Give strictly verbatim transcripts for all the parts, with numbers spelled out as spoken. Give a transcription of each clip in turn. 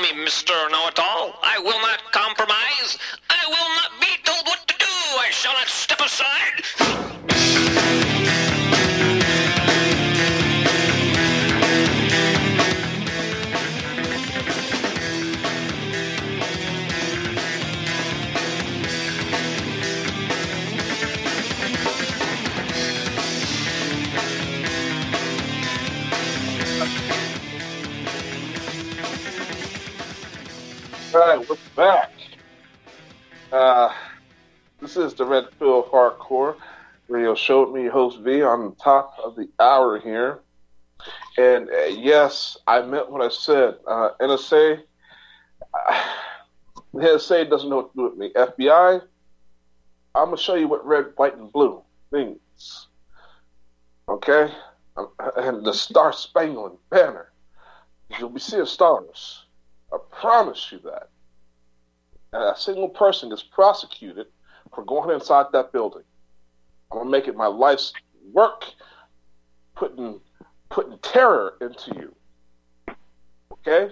me, Mister Know-It-All. I will not compromise. I will not be told what to do. I shall not step aside. All right, we're back. Uh, this is the Red Pill Hardcore Radio Show with me, host V, on the top of the hour here. And uh, yes, I meant what I said. Uh, N S A, uh, the N S A doesn't know what to do with me. F B I, I'm going to show you what red, white, and blue means. Okay? And the Star Spangled Banner. You'll be seeing stars. I promise you that. And a single person gets prosecuted for going inside that building. I'm gonna make it my life's work, putting putting terror into you. Okay?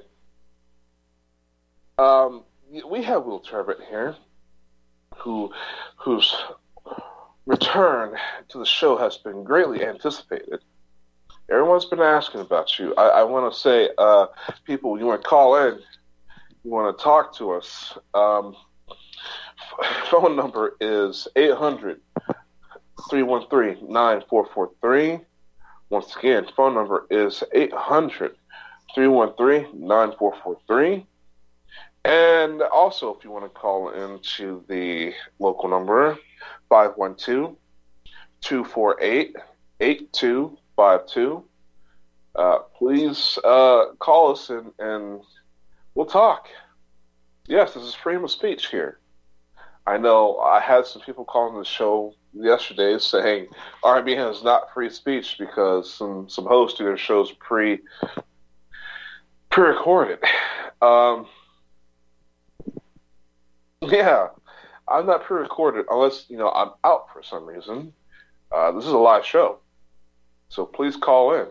Um, we have Will Turbitt here, who whose return to the show has been greatly anticipated. Everyone's been asking about you. I, I want to say, uh, people, you want to call in, you want to talk to us. Um, f- phone number is eight hundred, three one three, nine four four three. Once again, phone number is eight hundred, three one three, nine four four three. And also, if you want to call into the local number, five one two, two four eight, eight two five two. Uh, please uh, call us and, and we'll talk. Yes, this is freedom of speech here. I know I had some people calling the show yesterday saying R B N is not free speech because some, some hosts do their shows pre pre-recorded. Um, yeah, I'm not pre-recorded unless, you know, I'm out for some reason. Uh, this is a live show. So please call in.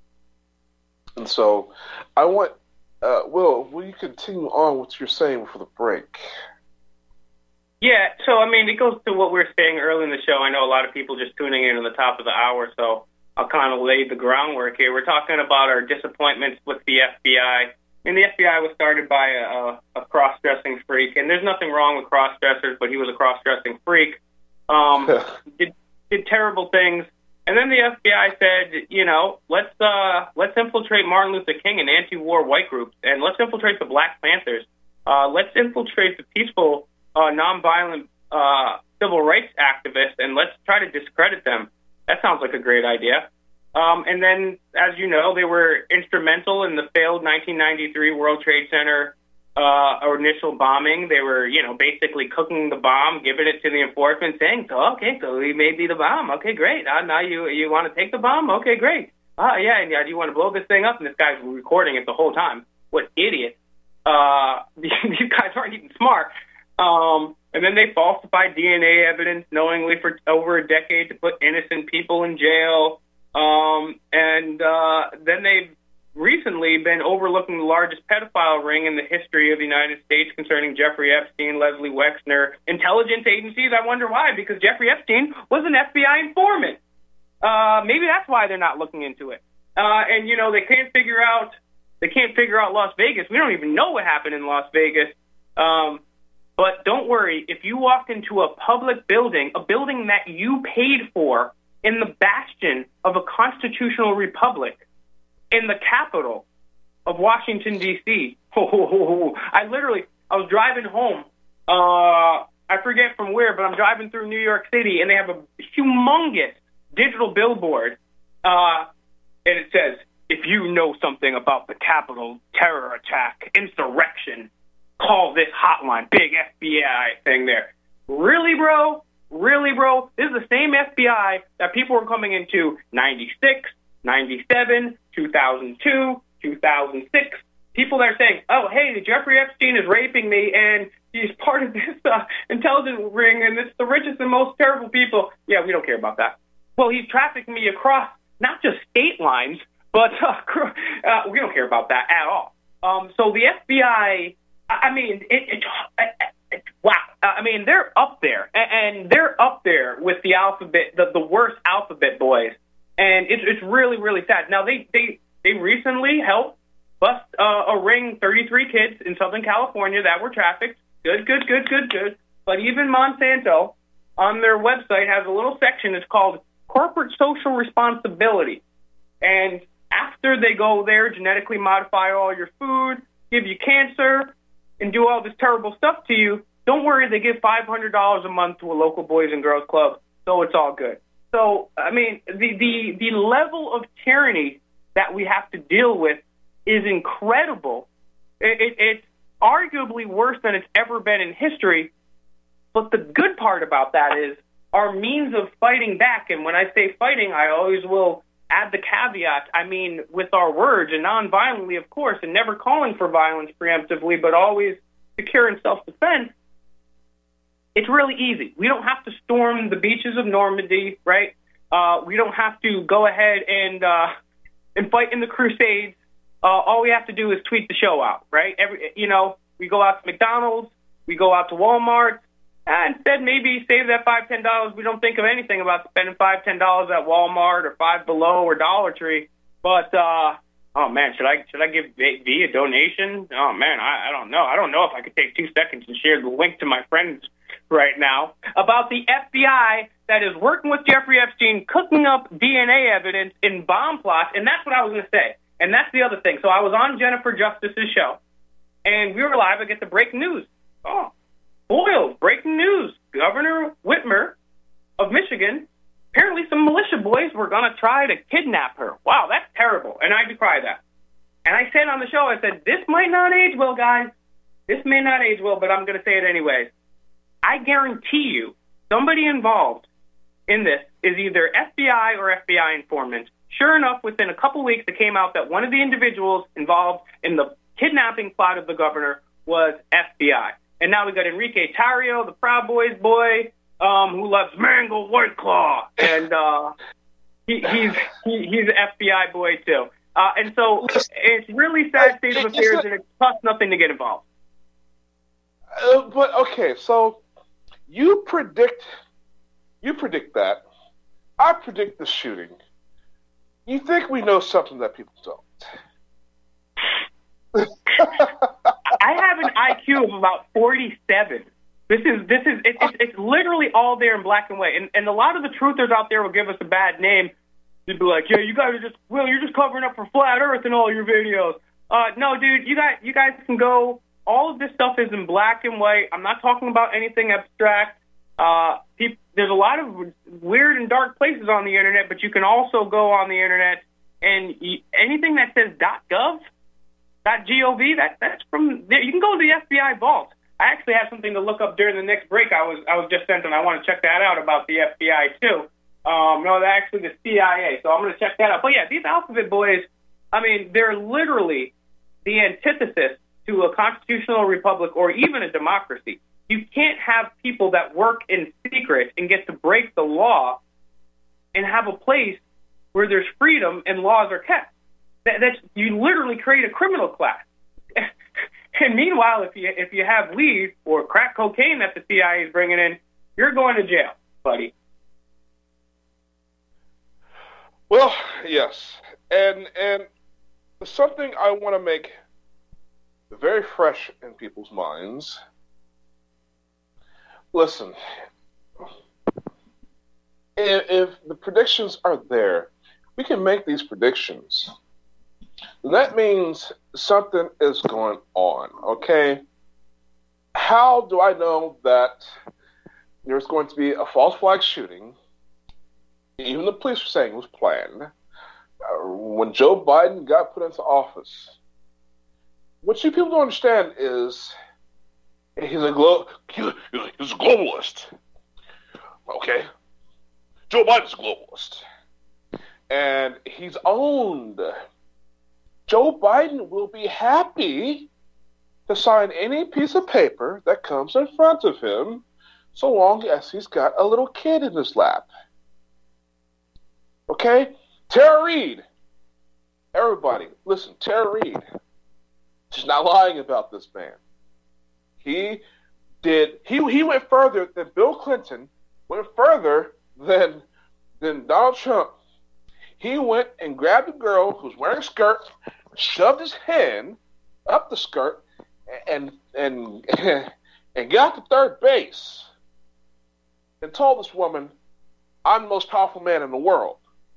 And so I want, uh, Will, will you continue on what you're saying for the break? Yeah, so, I mean, it goes to what we were saying early in the show. I know a lot of people just tuning in at the top of the hour, so I'll kind of lay the groundwork here. We're talking about our disappointments with the F B I. I mean, the F B I was started by a, a cross-dressing freak, and there's nothing wrong with cross-dressers, but he was a cross-dressing freak. Um, did, did terrible things. And then the F B I said, you know, let's uh, let's infiltrate Martin Luther King and anti-war white groups, and let's infiltrate the Black Panthers. Uh, let's infiltrate the peaceful, uh, nonviolent uh, civil rights activists, and let's try to discredit them. That sounds like a great idea. Um, and then, as you know, they were instrumental in the failed nineteen ninety-three World Trade Center uh, initial bombing. They were, you know, basically cooking the bomb, giving it to the enforcement, saying, oh, okay, so we may be the bomb. Okay, great. Uh, now you you want to take the bomb? Okay, great. Uh, yeah, and yeah, you want to blow this thing up? And this guy's recording it the whole time. What idiot. Uh, these guys aren't even smart. Um, and then they falsified D N A evidence knowingly for over a decade to put innocent people in jail. Um, and uh, then they've recently been overlooking the largest pedophile ring in the history of the United States concerning Jeffrey Epstein, Leslie Wexner, intelligence agencies. I wonder why, because Jeffrey Epstein was an F B I informant. Uh, maybe that's why they're not looking into it. Uh, and, you know, they can't figure out, they can't figure out Las Vegas. We don't even know what happened in Las Vegas. Um, but don't worry, if you walk into a public building, a building that you paid for in the bastion of a constitutional republic, in the capital of Washington, D C Oh, I literally, I was driving home. Uh, I forget from where, but I'm driving through New York City, and they have a humongous digital billboard, uh, and it says, if you know something about the Capitol terror attack, insurrection, call this hotline. Big F B I thing there. Really, bro? Really, bro? This is the same F B I that people were coming into ninety-six, ninety-seven, two thousand two, two thousand six. People that are saying, oh, hey, Jeffrey Epstein is raping me, and he's part of this uh, intelligence ring, and it's the richest and most terrible people. Yeah, we don't care about that. Well, he's trafficking me across not just state lines, but uh, uh, we don't care about that at all. Um, so the F B I, I mean, it, it, it, it, wow. I mean, they're up there, and they're up there with the alphabet, the, the worst alphabet boys, and it's it's really, really sad. Now, they, they, they recently helped bust uh, a ring thirty-three kids in Southern California that were trafficked. Good, good, good, good, good. But even Monsanto on their website has a little section that's called Corporate Social Responsibility. And after they go there, genetically modify all your food, give you cancer, and do all this terrible stuff to you, don't worry, they give five hundred dollars a month to a local Boys and Girls Club, so it's all good. So, I mean, the, the, the level of tyranny that we have to deal with is incredible. It, it, it's arguably worse than it's ever been in history. But the good part about that is our means of fighting back. And when I say fighting, I always will add the caveat. I mean, with our words and non-violently, of course, and never calling for violence preemptively, but always secure and self-defense. It's really easy. We don't have to storm the beaches of Normandy, right? Uh, we don't have to go ahead and uh, and fight in the Crusades. Uh, all we have to do is tweet the show out, right? Every, you know, we go out to McDonald's, we go out to Walmart, and instead maybe save that five, ten dollars. We don't think of anything about spending five, ten dollars at Walmart or Five Below or Dollar Tree. But uh, oh man, should I should I give V a donation? Oh man, I, I don't know. I don't know if I could take two seconds and share the link to my friends right now about the F B I that is working with Jeffrey Epstein, cooking up D N A evidence in bomb plots, and that's what I was going to say. And that's the other thing. So I was on Jennifer Justice's show, and we were live. I get the breaking news. Oh, Boyle, breaking news. Governor Whitmer of Michigan, apparently some militia boys were going to try to kidnap her. Wow, that's terrible, and I decry that. And I said on the show, I said, this might not age well, guys. This may not age well, but I'm going to say it anyways. I guarantee you somebody involved in this is either F B I or F B I informant. Sure enough, within a couple weeks, it came out that one of the individuals involved in the kidnapping plot of the governor was F B I. And now we got Enrique Tarrio, the Proud Boys boy, um, who loves Mango White Claw, and uh, he, he's he, he's an F B I boy too. Uh, and so it's really sad state of affairs, and it costs nothing to get involved. Uh, but okay, so you predict you predict that. I predict the shooting. You think we know something that people don't? I have an I Q of about forty-seven. This is this is it, it's it's literally all there in black and white. And and a lot of the truthers out there will give us a bad name. They'd be like, yeah, you guys are just well, you're just covering up for flat Earth in all your videos. Uh, no, dude, you got you guys can go. All of this stuff is in black and white. I'm not talking about anything abstract. Uh, people, there's a lot of weird and dark places on the internet, but you can also go on the internet and you, anything that says .gov, .gov, that that's from there. You can go to the F B I vault. I actually have something to look up during the next break. I was I was just sent, and I want to check that out about the F B I too. Um, no, they're actually the C I A, so I'm going to check that out. But yeah, these alphabet boys, I mean, they're literally the antithesis to a constitutional republic or even a democracy. You can't have people that work in secret and get to break the law and have a place where there's freedom and laws are kept. That, that's, you literally create a criminal class. And meanwhile, if you if you have weed or crack cocaine that the C I A is bringing in, you're going to jail, buddy. Well, yes, and and something I want to make very fresh in people's minds. Listen, if, if the predictions are there, we can make these predictions. That means something is going on, okay? How do I know that there's going to be a false flag shooting? Even the police are saying it was planned. Uh, when Joe Biden got put into office, what you people don't understand is he's a glo- he's a globalist. Okay, Joe Biden's a globalist, and he's owned. Joe Biden will be happy to sign any piece of paper that comes in front of him, so long as he's got a little kid in his lap. Okay? Tara Reid. Everybody, listen, Tara Reid. She's not lying about this man. He did. He he went further than Bill Clinton. Went further than than Donald Trump. He went and grabbed a girl who's wearing a skirt, shoved his hand up the skirt, and and and got to third base, and told this woman, "I'm the most powerful man in the world.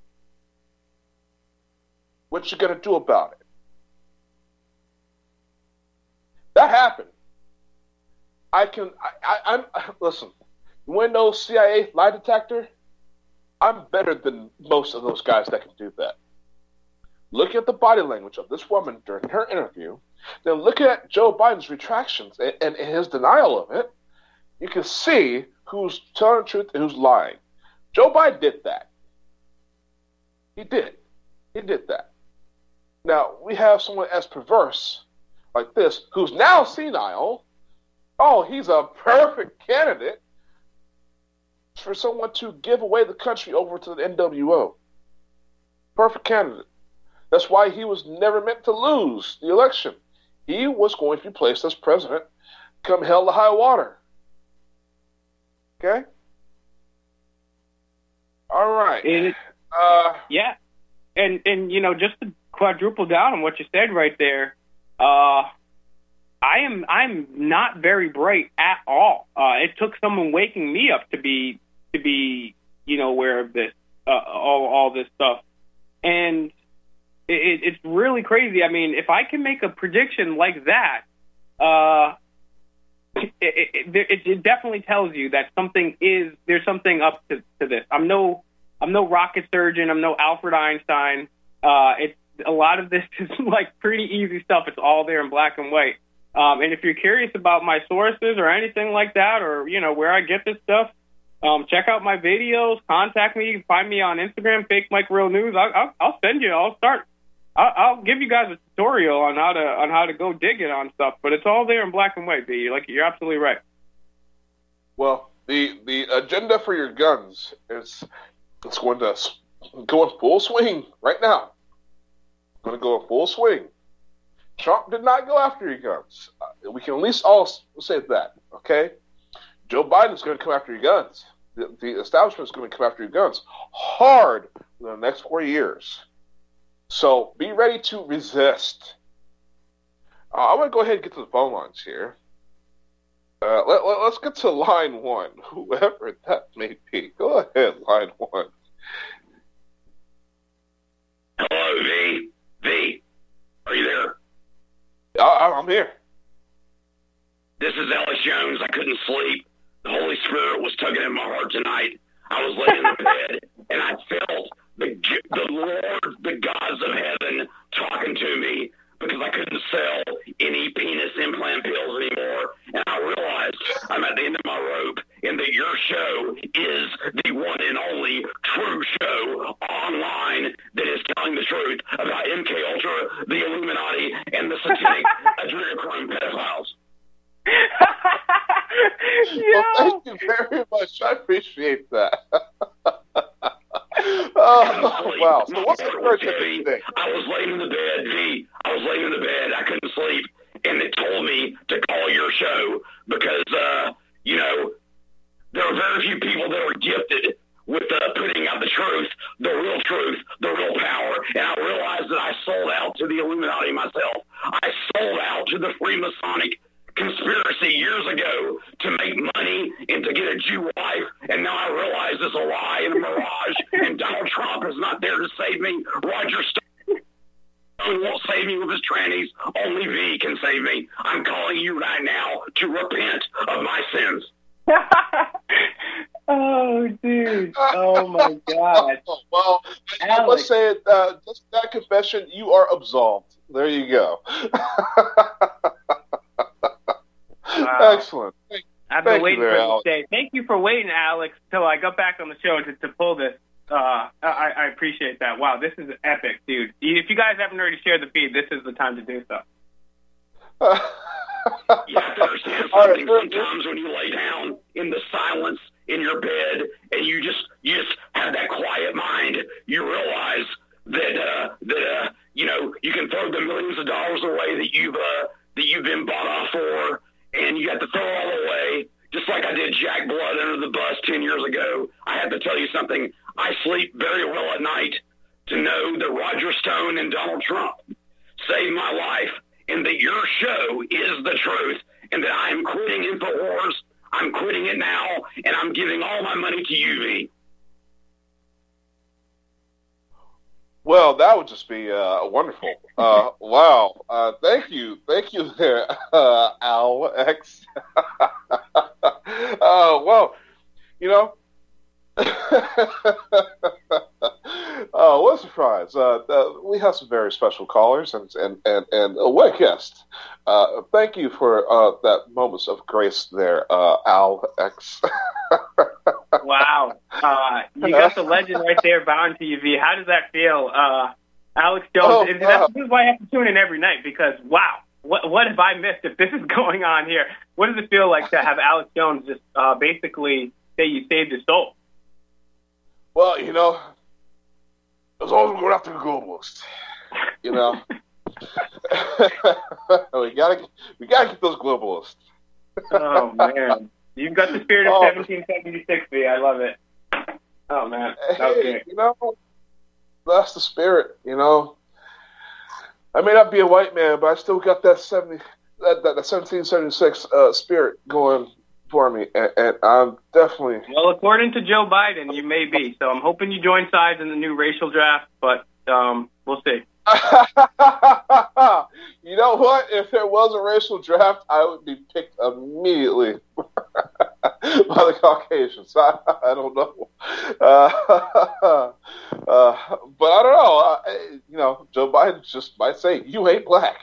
What you gonna do about it?" That happened. I can. I, I, I'm listen. You want to know C I A lie detector? I'm better than most of those guys that can do that. Look at the body language of this woman during her interview. Then look at Joe Biden's retractions and, and his denial of it. You can see who's telling the truth and who's lying. Joe Biden did that. He did. He did that. Now, we have someone as perverse like this who's now senile. Oh, he's a perfect candidate for someone to give away the country over to the N W O. Perfect candidate. That's why he was never meant to lose the election. He was going to be placed as president come hell to high water. Okay? All right. It, uh, yeah. And, and, you know, just to quadruple down on what you said right there, uh, I am I'm not very bright at all. Uh, it took someone waking me up to be to be you know aware of this uh, all all this stuff, and it, it's really crazy. I mean, if I can make a prediction like that, uh, it, it, it, it definitely tells you that something is there's something up to, to this. I'm no I'm no rocket surgeon. I'm no Albert Einstein. Uh, it's a lot of this is like pretty easy stuff. It's all there in black and white. Um, and if you're curious about my sources or anything like that, or, you know, where I get this stuff, um, check out my videos, contact me. You can find me on Instagram, Fake Mike Real News. I'll, I'll, I'll send you, I'll start, I'll, I'll give you guys a tutorial on how to, on how to go dig it on stuff, but it's all there in black and white, B. Like, you're absolutely right. Well, the, the agenda for your guns is, it's going to go in full swing right now. It's going to go in full swing. Trump did not go after your guns. Uh, we can at least all say that, okay? Joe Biden is going to come after your guns. The, the establishment is going to come after your guns hard in the next four years. So be ready to resist. Uh, I'm going to go ahead and get to the phone lines here. Uh, let, let, let's get to line one, whoever that may be. Go ahead, line one. Hello, V. V. Are you there? I, I'm here. This is Alex Jones. I couldn't sleep. The Holy Spirit was tugging at my heart tonight. I was laying in the bed, and I felt the, the Lord, the gods of heaven, talking to me because I couldn't sell any penis implant pills anymore. And I realized I'm at the end of my rope, and that your show is the one and only true show online that is telling the truth about M K Ultra, the Illuminati, and the satanic adrenochrome pedophiles. Well, thank you very much. I appreciate that. Oh, wow. So what's the first thing? I was laying in the bed, V. I was laying in the bed. I couldn't sleep. And it told me to call your show because, uh, you know, there are very few people that are gifted with uh, putting out the truth, the real truth, the real power. And I realized that I sold out to the Illuminati myself. I sold out to the Freemasonic conspiracy years ago to make money and to get a Jew wife, and now I realize it's a lie and a mirage, and Donald Trump is not there to save me. Roger Stone won't save me with his trannies. Only V can save me. I'm calling you right now to repent of my sins. Oh, dude. Oh, my God. Well, Alex. Let's say it, uh, just that confession, you are absolved. There you go. Wow. Excellent. Thank, I've been thank waiting you there, for Alex. this day. Thank you for waiting, Alex, till I got back on the show to, to pull this. Uh, I, I appreciate that. Wow, this is epic, dude. If you guys haven't already shared the feed, this is the time to do so. You have to understand something. Sometimes when you lay down in the silence in your bed and you just you just have that quiet mind, you realize that uh, that uh, you know, you can throw the millions of dollars away that you've uh, that you've been bought off for, and you have to throw it all away. Just like I did Jack Blood under the bus ten years ago. I have to tell you something. I sleep very well at night to know that Roger Stone and Donald Trump saved my life, and that your show is the truth, and that I am quitting InfoWars. I'm quitting it now, and I'm giving all my money to U V. Well, that would just be uh, wonderful. Uh, wow. Uh, thank you. Thank you there, uh, Alex. uh, well, you know, uh, what a surprise. Uh, uh, we have some very special callers and, and, and, and uh, what a guest. Uh, thank you for uh, that moments of grace there, uh, Alex. Wow. Uh, you got the legend right there, bound to U V. How does that feel? Uh, Alex Jones, oh, is, wow. This is why I have to tune in every night, because, wow, what what have I missed if this is going on here? What does it feel like to have Alex Jones just uh, basically say you saved his soul? Well, you know, as long as we're going after the globalist, you know. we gotta we gotta get those globalists. Oh, man. You've got the spirit of oh, seventeen seventy-six, V. I love it. Oh, man. Hey, you know, that's the spirit, you know. I may not be a white man, but I still got that seventy, that, that, that seventeen seventy-six uh, spirit going for me, and, and I'm definitely... Well, according to Joe Biden, you may be, so I'm hoping you join sides in the new racial draft, but um, we'll see. You know what? If there was a racial draft, I would be picked immediately by the Caucasians. I, I don't know, uh, uh, but I don't know. I, you know, Joe Biden just might say, "You ain't black."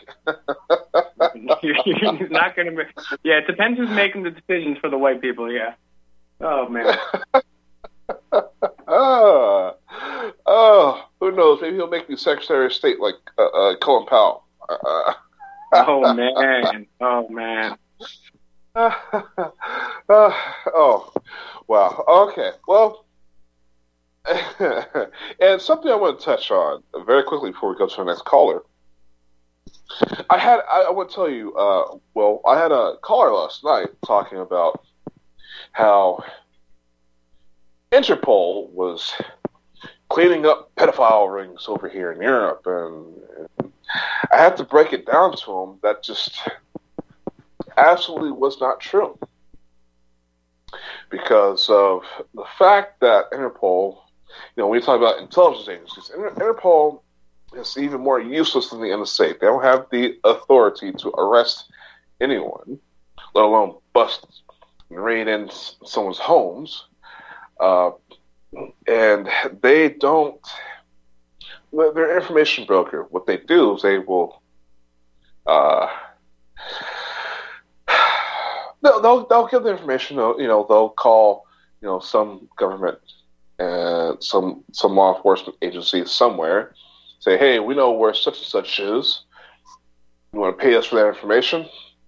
He's not going to. Yeah, it depends who's making the decisions for the white people. Yeah. Oh man. Oh, oh, who knows? Maybe he'll make me Secretary of State like uh, uh, Colin Powell. Uh, oh man! Oh man! Uh, uh, oh, wow. Okay. Well, and something I want to touch on very quickly before we go to the next caller. I had, I, I want to tell you, uh, well, I had a caller last night talking about how Interpol was cleaning up pedophile rings over here in Europe, and, and I had to break it down to him that just absolutely was not true, because of the fact that Interpol, you know, when we talk about intelligence agencies, Inter- Interpol is even more useless than the N S A. They don't have the authority to arrest anyone, let alone bust and raid in someone's homes. Uh, and they don't, they're an information broker. What they do is they will, uh, they'll, they'll, they'll give the information, you know, they'll call, you know, some government and some, some law enforcement agency somewhere, say, hey, we know where such and such is. You want to pay us for that information?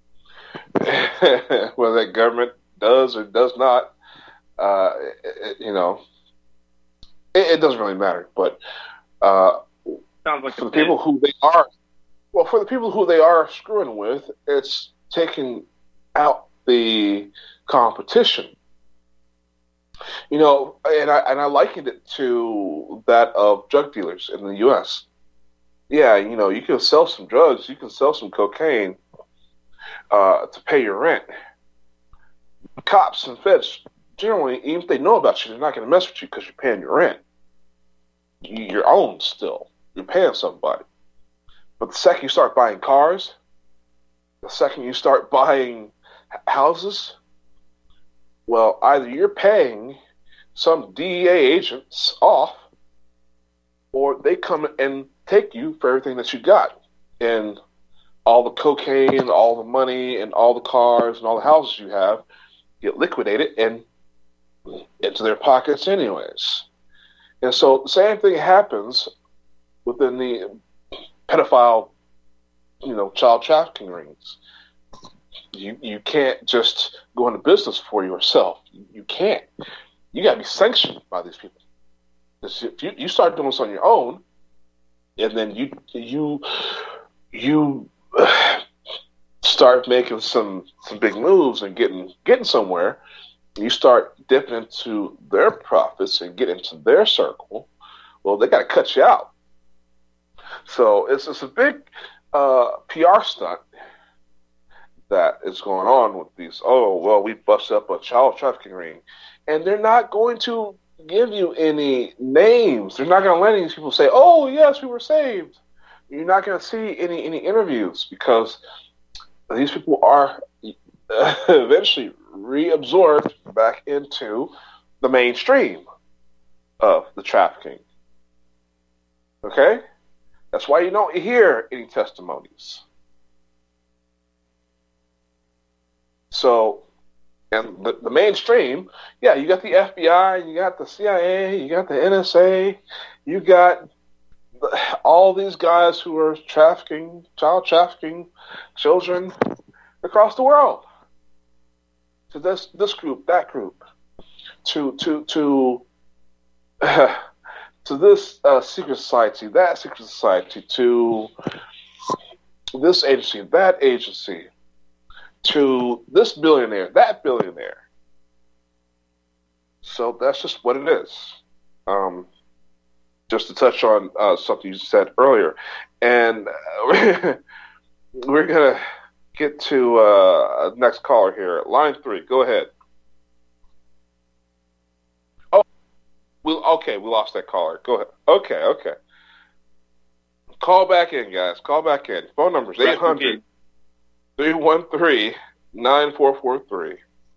Whether that government does or does not, uh, it, you know, it, it doesn't really matter. But uh, Sounds like for the people who they are, well, for the people who they are screwing with, it's taking out the competition. You know, and I and I likened it to that of drug dealers in the U S. Yeah, you know, you can sell some drugs, you can sell some cocaine uh, to pay your rent. Cops and feds, generally, even if they know about you, they're not going to mess with you because you're paying your rent. You're owned still. You're paying somebody. But the second you start buying cars, the second you start buying houses, well, either you're paying some D E A agents off, or they come and take you for everything that you got. And all the cocaine, all the money, and all the cars, and all the houses you have get liquidated and into their pockets anyways. And so the same thing happens within the pedophile, you know, child trafficking rings. You you can't just go into business for yourself. You, you can't. You got to be sanctioned by these people. If you, you start doing this on your own, and then you you you start making some some big moves and getting getting somewhere. You start dipping into their profits and get into their circle. Well, they got to cut you out. So it's it's a big uh, P R stunt that is going on with these. Oh, well, we busted up a child trafficking ring, and they're not going to give you any names. They're not going to let any people say, "Oh, yes, we were saved." You're not going to see any any interviews because these people are eventually reabsorbed back into the mainstream of the trafficking. Okay? That's why you don't hear any testimonies. So, and the, the mainstream, yeah, you got the F B I, you got the C I A, you got the N S A, you got the, all these guys who are trafficking, child trafficking children across the world. To this this group, that group, to to to uh, to this uh, secret society, that secret society, to this agency, that agency, to this billionaire, that billionaire. So that's just what it is. Um, just to touch on uh, something you said earlier, and uh, we're gonna get to uh, next caller here. Line three, go ahead. Oh, we okay. We lost that caller. Go ahead. Okay, okay. Call back in, guys. Call back in. Phone number is eight hundred, three one three, nine four four three.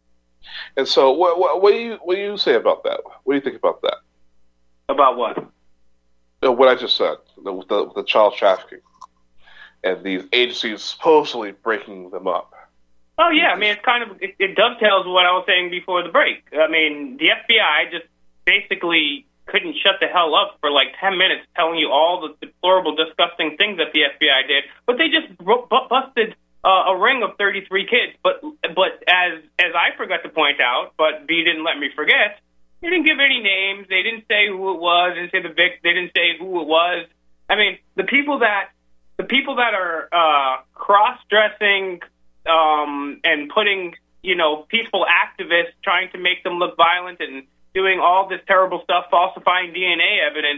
And so, what, what, what do you what do you say about that? What do you think about that? About what? Uh, what I just said, the, the, the child trafficking. And these agencies supposedly breaking them up. Oh, yeah. I mean, it's kind of, it, it dovetails what I was saying before the break. I mean, the F B I just basically couldn't shut the hell up for like ten minutes telling you all the deplorable, disgusting things that the F B I did. But they just bu- busted uh, a ring of thirty-three kids. But but as as I forgot to point out, but B didn't let me forget, they didn't give any names. They didn't say who it was. They didn't say the vic. They didn't say who it was. I mean, the people that The people that are uh, cross-dressing um, and putting, you know, peaceful activists, trying to make them look violent and doing all this terrible stuff, falsifying D N A evidence,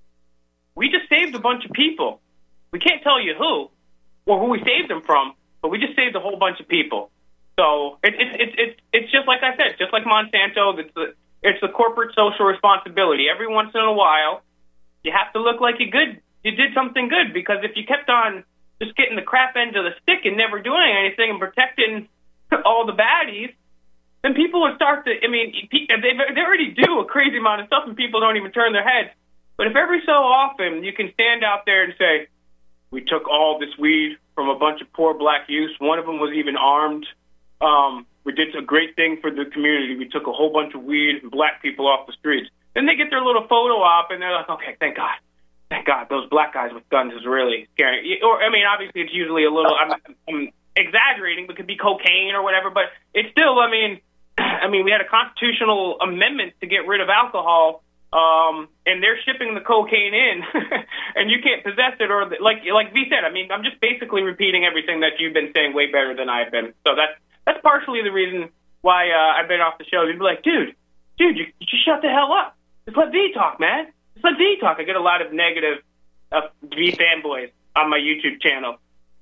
we just saved a bunch of people. We can't tell you who or who we saved them from, but we just saved a whole bunch of people. So it, it, it, it, it's just like I said, just like Monsanto, it's the, it's the corporate social responsibility. Every once in a while, you have to look like you good. You did something good, because if you kept on just getting the crap end of the stick and never doing anything and protecting all the baddies, then people would start to, I mean, they, they already do a crazy amount of stuff and people don't even turn their heads. But if every so often you can stand out there and say, we took all this weed from a bunch of poor black youths, one of them was even armed, um, we did a great thing for the community, we took a whole bunch of weed and black people off the streets. Then they get their little photo op and they're like, okay, thank God. Thank God, those black guys with guns is really scary. Or, I mean, obviously it's usually a little, I'm, I'm exaggerating, but it could be cocaine or whatever, but it's still, I mean, I mean, we had a constitutional amendment to get rid of alcohol, um, and they're shipping the cocaine in, and you can't possess it, or, like like V said, I mean, I'm just basically repeating everything that you've been saying way better than I've been. So that's, that's partially the reason why uh, I've been off the show. You'd be like, dude, dude, you, you just shut the hell up. Just let V talk, man. Just let V talk. I get a lot of negative uh, V fanboys on my YouTube channel.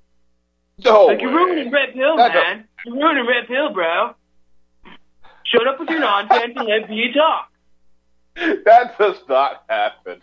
No like, way. you're ruining Red Pill, That man. You're ruining Red Pill, bro. Shut up with your nonsense and let V talk. That does not happen.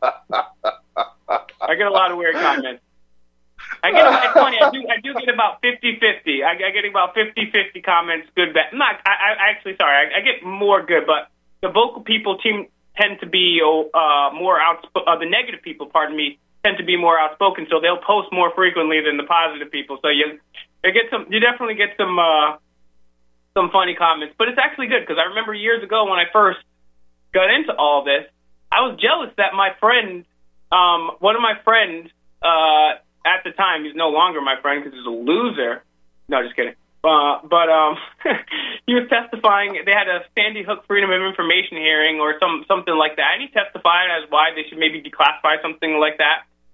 I get a lot of weird comments. I get, it's funny, I do, I do get about fifty-fifty. I, I get about fifty-fifty comments, good, bad. I'm not, I, I actually, sorry, I, I get more good, but the vocal people team tend to be uh, more outspoken, uh, the negative people, pardon me, tend to be more outspoken, so they'll post more frequently than the positive people. So you, you get some, you definitely get some, uh, some funny comments, but it's actually good, because I remember years ago when I first got into all this, I was jealous that my friend, um, one of my friends, uh, at the time, he's no longer my friend because he's a loser. No, just kidding. Uh, but um, he was testifying. They had a Sandy Hook Freedom of Information hearing or some something like that, and he testified as why they should maybe declassify something like that.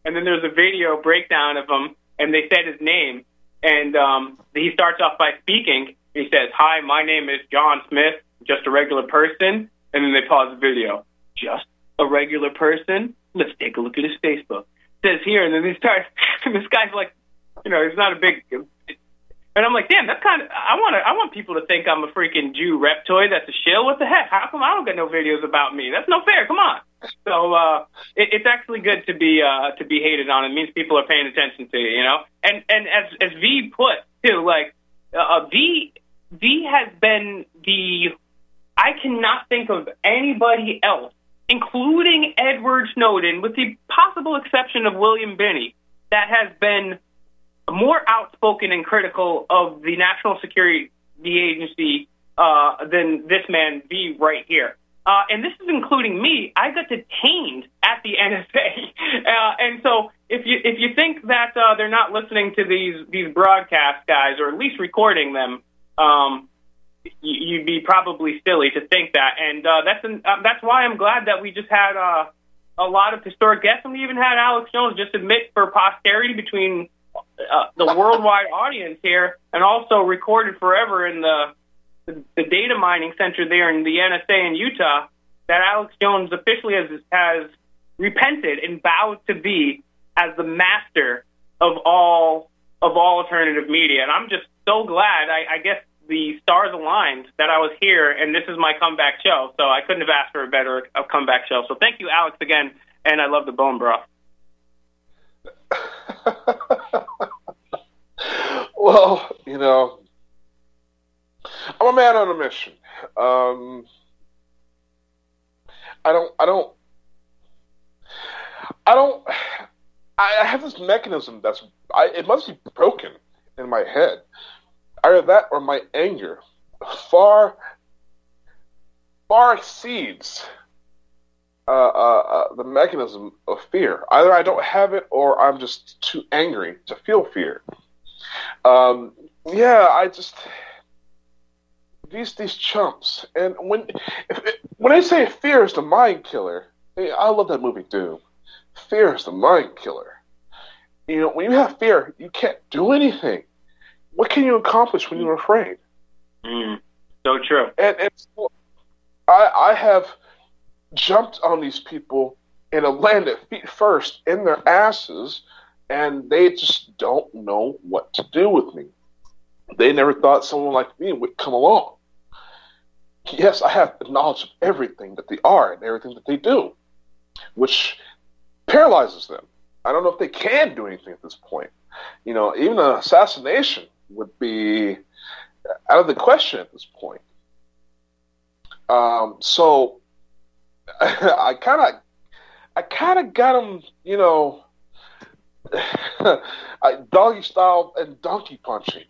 and then there's a video breakdown of him, and they said his name, and um, he starts off by speaking. He says, "Hi, my name is John Smith, just a regular person," and then they pause the video. Just a regular person? Let's take a look at his Facebook. It says here, and then he starts, and this guy's like, you know, he's not a big, and I'm like, damn, that's kind of, I want to, I want people to think I'm a freaking Jew reptoid that's a shill. What the heck? How come I don't get no videos about me? That's no fair. Come on. So uh, it, it's actually good to be uh, to be hated on. It means people are paying attention to you, you know. And and as as V put too, like uh, V V has been the, I cannot think of anybody else, including Edward Snowden, with the possible exception of William Binney, that has been more outspoken and critical of the National Security Agency uh, than this man V right here. Uh, and this is including me. I got detained at the N S A, uh, and so if you if you think that uh, they're not listening to these these broadcast guys, or at least recording them, um, you'd be probably silly to think that. And uh, that's an, uh, that's why I'm glad that we just had uh, a lot of historic guests, and we even had Alex Jones just admit for posterity between uh, the worldwide audience here, and also recorded forever in the. The, the data mining center there in the N S A in Utah, that Alex Jones officially has has repented and vowed to be as the master of all of all alternative media. And I'm just so glad. I, I guess the stars aligned that I was here, and this is my comeback show. So I couldn't have asked for a better a comeback show. So thank you, Alex, again, and I love the bone broth. Well, you know, I'm a man on a mission. Um, I don't, I don't, I don't, I have this mechanism that's, I, it must be broken in my head. Either that or my anger far, far exceeds uh, uh, uh, the mechanism of fear. Either I don't have it or I'm just too angry to feel fear. Um, yeah, I just... These these chumps, and when if, when I say fear is the mind killer, I love that movie Doom. Fear is the mind killer. You know, when you have fear, you can't do anything. What can you accomplish when you're afraid? Mm, so true. And, and so I I have jumped on these people and have landed feet first in their asses, and they just don't know what to do with me. They never thought someone like me would come along. Yes, I have the knowledge of everything that they are and everything that they do, which paralyzes them. I don't know if they can do anything at this point. You know, even an assassination would be out of the question at this point. Um, so I kind of, I kind of got them, you know, doggy style and donkey punching.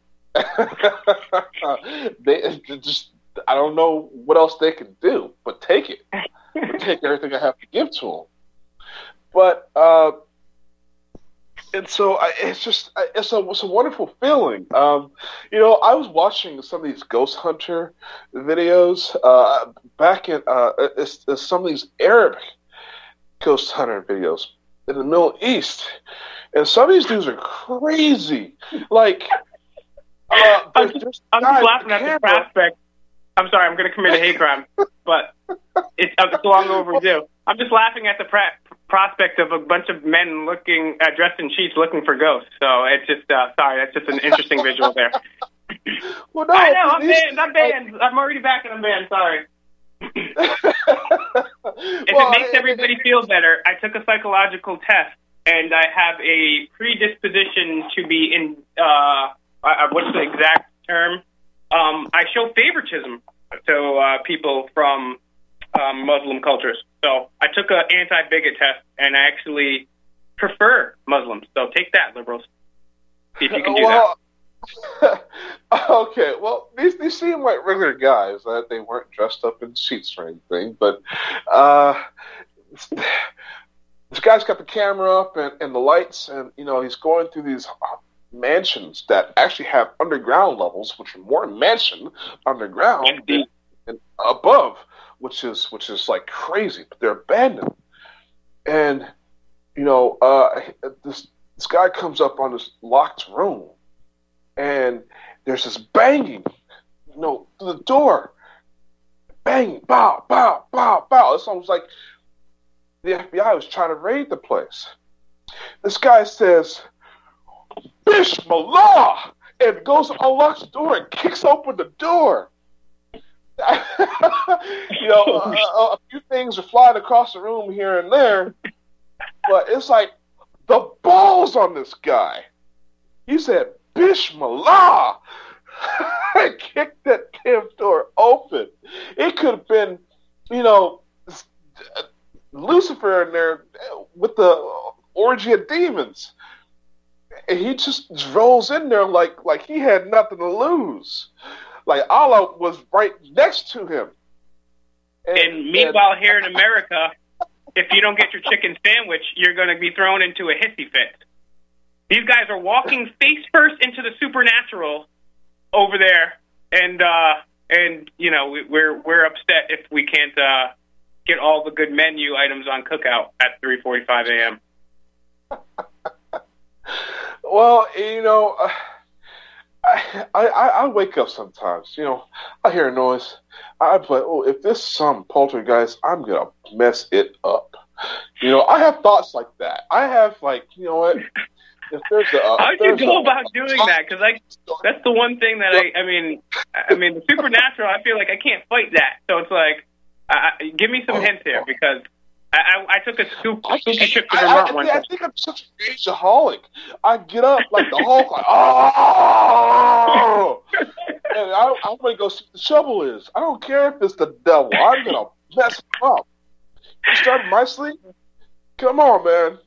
They just, I don't know what else they can do but take it, but take everything I have to give to them. But uh, and so I, it's just it's a it's a wonderful feeling. Um, you know, I was watching some of these ghost hunter videos uh, back in uh, it's, it's some of these Arab ghost hunter videos in the Middle East, and some of these dudes are crazy, like. Uh, I'm just, I'm just laughing at the prospect. I'm sorry, I'm going to commit a hate crime, but it's, it's long overdue. I'm just laughing at the pra- prospect of a bunch of men looking uh, dressed in sheets looking for ghosts. So it's just uh, sorry, that's just an interesting visual there. Well, no, I know, I'm these, banned. I'm banned. I'm already back and I'm banned. Sorry. If well, it makes I, everybody feel better, I took a psychological test, and I have a predisposition to be in. Uh, Uh, what's the exact term? Um, I show favoritism to uh, people from um, Muslim cultures. So I took an anti-bigot test, and I actually prefer Muslims. So take that, liberals. See if you can do well, that. Okay, well, these these seem like regular guys. That uh, they weren't dressed up in sheets or anything, but uh, this guy's got the camera up and, and the lights, and you know he's going through these mansions that actually have underground levels, which are more mansion underground than, than above, which is which is like crazy, but they're abandoned. And you know, uh, this this guy comes up on this locked room, and there's this banging, you know, to the door. Bang, bow, bow, bow, bow. It's almost like the F B I was trying to raid the place. This guy says, Bismillah! And goes and unlocks the door and kicks open the door. you know, a, a few things are flying across the room here and there, but it's like the balls on this guy. He said, Bismillah! and kicked that damn door open. It could have been, you know, Lucifer in there with the orgy of demons. And he just rolls in there like like he had nothing to lose. Like Allah was right next to him. And, and meanwhile, and, here in America, if you don't get your chicken sandwich, you're going to be thrown into a hissy fit. These guys are walking face first into the supernatural over there, and uh, and you know we're we're upset if we can't uh, get all the good menu items on Cookout at three forty-five a.m. Well, you know, uh, I, I I wake up sometimes. You know, I hear a noise. I'm like, oh, if this is some poltergeist, I'm gonna mess it up. You know, I have thoughts like that. I have like, you know what? If there's a, uh, How'd you go a, about doing that? Because like that's the one thing that I, I mean, I mean, the supernatural. I feel like I can't fight that. So it's like, uh, give me some hints here because I, I, I took a scoop I, scooty trip to I, Vermont I, one I, time. I think I'm such a rageaholic. I get up like the Hulk, like oh, and I, I'm gonna go see what the trouble is. I don't care if it's the devil. I'm gonna mess him up. You started my sleep. Come on, man.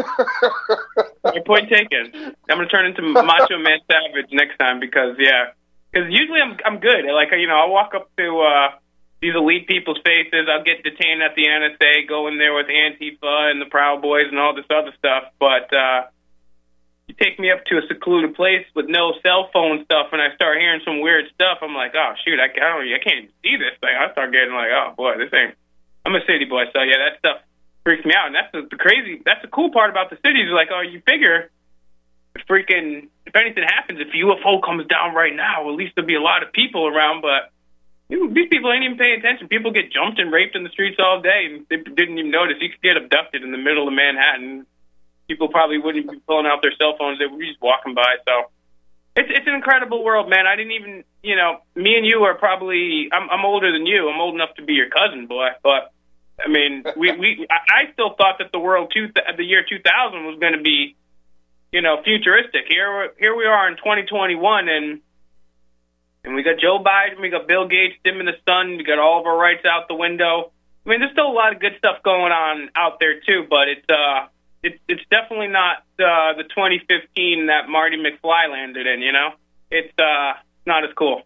Your point taken. I'm gonna turn into Macho Man Savage next time because yeah, because usually I'm I'm good. Like you know, I'll walk up to uh, these elite people's faces. I'll get detained at the N S A, go in there with Antifa and the Proud Boys and all this other stuff. But uh, you take me up to a secluded place with no cell phone stuff, and I start hearing some weird stuff. I'm like, oh shoot, I, I don't, I can't even see this thing. I start getting like, oh boy, this ain't. I'm a city boy, so yeah, that stuff freaks me out, and that's the, the crazy. That's the cool part about the cities. Like, oh, you figure, if freaking, if anything happens, if a U F O comes down right now, well, at least there'll be a lot of people around. But you know, these people ain't even paying attention. People get jumped and raped in the streets all day, and they didn't even notice. You could get abducted in the middle of Manhattan. People probably wouldn't be pulling out their cell phones. They would be just walking by. So it's it's an incredible world, man. I didn't even, you know, me and you are probably. I'm, I'm older than you. I'm old enough to be your cousin, boy, but. I mean, we, we I still thought that the world two, the year two thousand was going to be, you know, futuristic. Here here we are in twenty twenty-one, and and we got Joe Biden, we got Bill Gates dimming the sun, we got all of our rights out the window. I mean, there's still a lot of good stuff going on out there too, but it's uh it's it's definitely not uh, the twenty fifteen that Marty McFly landed in. You know, it's uh not as cool.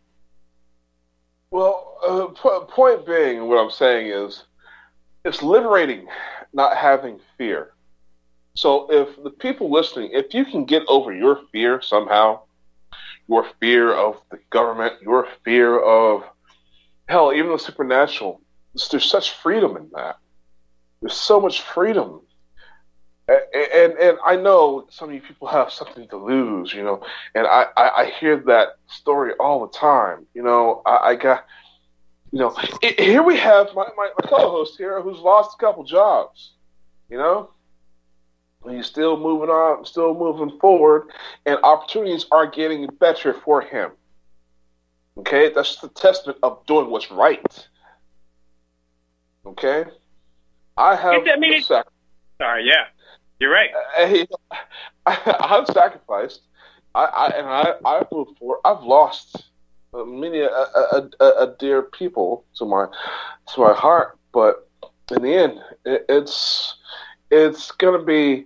Well, uh, p- point being, what I'm saying is. It's liberating not having fear. So if the people listening, if you can get over your fear somehow, your fear of the government, your fear of, hell, even the supernatural, there's such freedom in that. There's so much freedom. And, and, and I know some of you people have something to lose, you know, and I, I, I hear that story all the time. You know, I, I got... You know, it, here we have my, my, my co-host here who's lost a couple jobs, you know, and he's still moving on, still moving forward, and opportunities are getting better for him. Okay, that's the testament of doing what's right. Okay, I have. I mean, sac- sorry, yeah, you're right. I, I, I've sacrificed. I, I and I I've moved forward. I've lost. Uh, many a, a, a, a dear people to my to my heart, but in the end, it, it's it's gonna be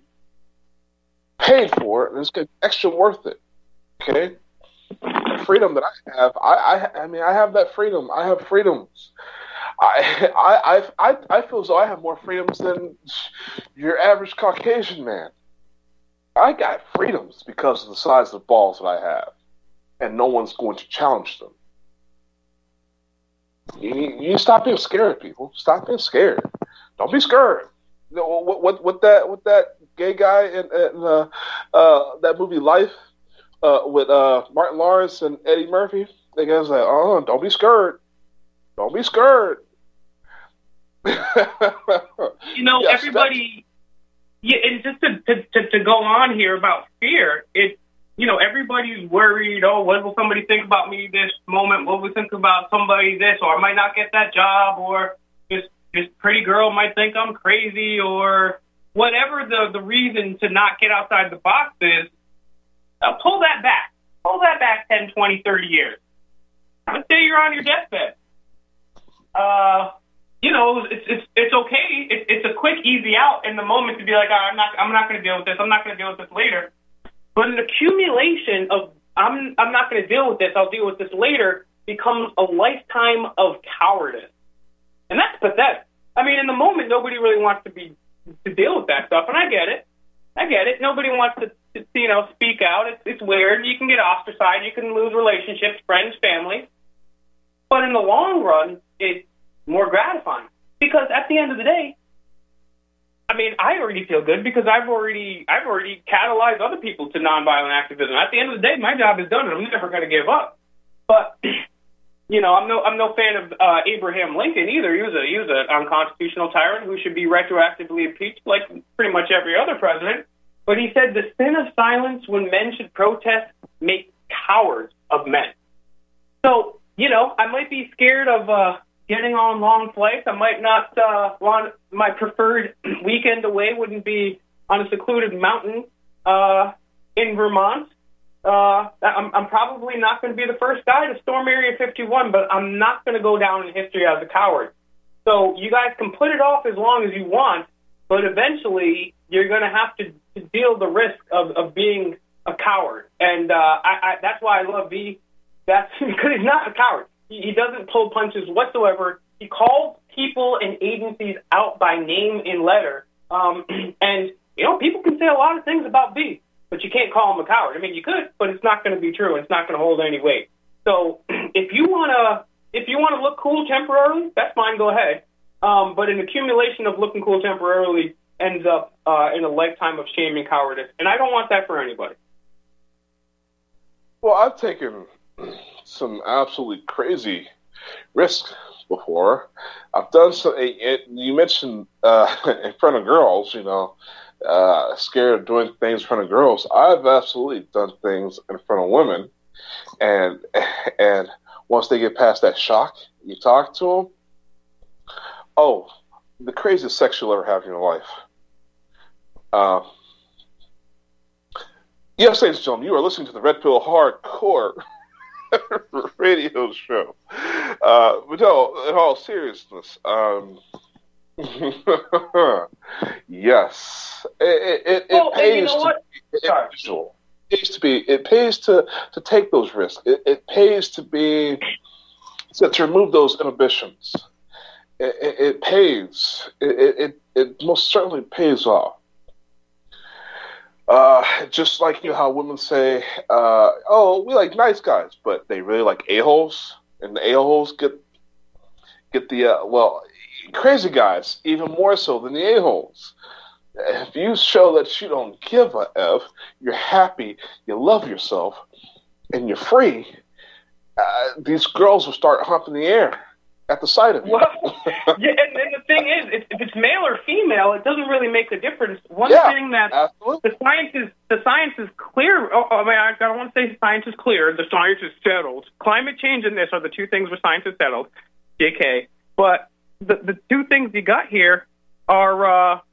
paid for, and it's gonna be extra worth it. Okay, the freedom that I have, I, I I mean, I have that freedom. I have freedoms. I I I I feel as though I have more freedoms than your average Caucasian man. I got freedoms because of the size of the balls that I have. And no one's going to challenge them. You, you stop being scared, people. Stop being scared. Don't be scared. You know, what, what, what that, what that gay guy in, in uh, uh, that movie Life uh, with uh, Martin Lawrence and Eddie Murphy? The guy's like, oh, don't be scared. Don't be scared. You know, yes, everybody, yeah, and just to, to, to, to go on here about fear, it, you know, everybody's worried, oh, what will somebody think about me this moment? What will we think about somebody this? Or I might not get that job, or this this pretty girl might think I'm crazy, or whatever the, the reason to not get outside the box is. Uh, pull that back. Pull that back ten, twenty, thirty years. Let's say you're on your deathbed. Uh, you know, it's it's it's okay. It's it's a quick, easy out in the moment to be like, oh, I'm not I'm not going to deal with this. I'm not going to deal with this later. But an accumulation of I'm I'm not going to deal with this. I'll deal with this later becomes a lifetime of cowardice, and that's pathetic. I mean, in the moment, nobody really wants to be to deal with that stuff, and I get it. I get it. Nobody wants to, to you know, speak out. It's it's weird. You can get ostracized. You can lose relationships, friends, family. But in the long run, it's more gratifying because at the end of the day, I mean, I already feel good because I've already I've already catalyzed other people to nonviolent activism. At the end of the day, my job is done, and I'm never going to give up. But you know, I'm no I'm no fan of uh, Abraham Lincoln either. He was a he was an unconstitutional tyrant who should be retroactively impeached, like pretty much every other president. But he said the sin of silence when men should protest make cowards of men. So you know, I might be scared of uh, getting on long flights. I might not uh, want my preferred weekend away wouldn't be on a secluded mountain uh, in Vermont. Uh, I'm, I'm probably not going to be the first guy to storm Area fifty-one, but I'm not going to go down in history as a coward. So you guys can put it off as long as you want, but eventually you're going to have to, to deal the risk of, of being a coward. And uh, I, I, that's why I love V. That's because he's not a coward. He, he doesn't pull punches whatsoever. He calls people and agencies out by name and letter. Um, and, you know, people can say a lot of things about V, but you can't call him a coward. I mean, you could, but it's not going to be true. It's not going to hold any weight. So if you want to if you want to look cool temporarily, that's fine. Go ahead. Um, but an accumulation of looking cool temporarily ends up uh, in a lifetime of shame and cowardice. And I don't want that for anybody. Well, I've taken some absolutely crazy risks before. I've done some. It, you mentioned uh, in front of girls, you know, uh, scared of doing things in front of girls. I've absolutely done things in front of women, and and once they get past that shock, you talk to them. Oh, the craziest sex you'll ever have in your life. Uh, yes, ladies and gentlemen, you are listening to the Red Pill Hardcore radio show. Uh, but no, in all seriousness, um, yes, it, it, it well, pays you know to be individual. It pays to be. It pays to, to take those risks. It, it pays to be to, to remove those inhibitions. It, it, it pays. It, it it most certainly pays off. Uh, just like you know how women say, uh, "Oh, we like nice guys," but they really like a-holes, and the a-holes get get the uh, well, crazy guys even more so than the a-holes. If you show that you don't give a f, you're happy, you love yourself, and you're free, uh, these girls will start humping the air at the sight of you. Well, yeah, and, and the thing is, if, if it's male or female, it doesn't really make a difference. One yeah, thing that absolutely. the science is the science is clear. Oh, I mean, I don't want to say science is clear. The science is settled. Climate change and this are the two things where science is settled. J K. But the the two things you got here are. Uh,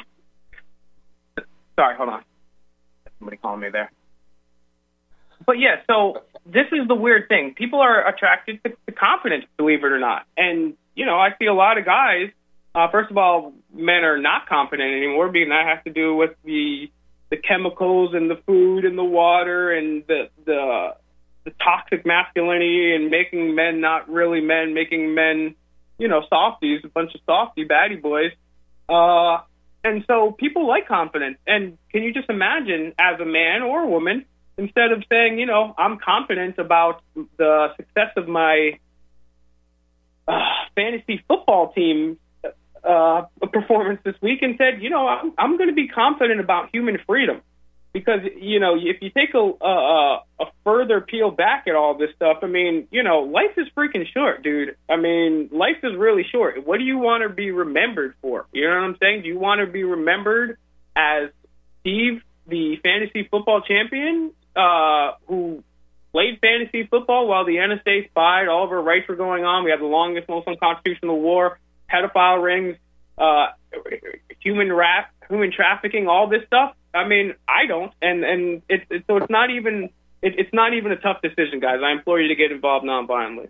sorry, hold on. Somebody calling me there. But yeah, so this is the weird thing. People are attracted to, to confidence, believe it or not. And, you know, I see a lot of guys, uh, first of all, men are not confident anymore, because that has to do with the the chemicals and the food and the water and the the, the toxic masculinity and making men not really men, making men, you know, softies, a bunch of softy baddie boys. Uh, and so people like confidence. And can you just imagine, as a man or a woman, instead of saying, you know, I'm confident about the success of my uh, fantasy football team, uh, performance this week and said, you know, I'm, I'm going to be confident about human freedom. Because, you know, if you take a, a a further peel back at all this stuff, I mean, you know, life is freaking short, dude. I mean, life is really short. What do you want to be remembered for? You know what I'm saying? Do you want to be remembered as Steve, the fantasy football champion, uh, who played fantasy football while the N S A spied, all of our rights were going on, we had the longest, most unconstitutional war, pedophile rings, uh, human rap, human trafficking, all this stuff? I mean, I don't, and and it's it, so it's not even it, it's not even a tough decision, guys. I implore you to get involved non-violently.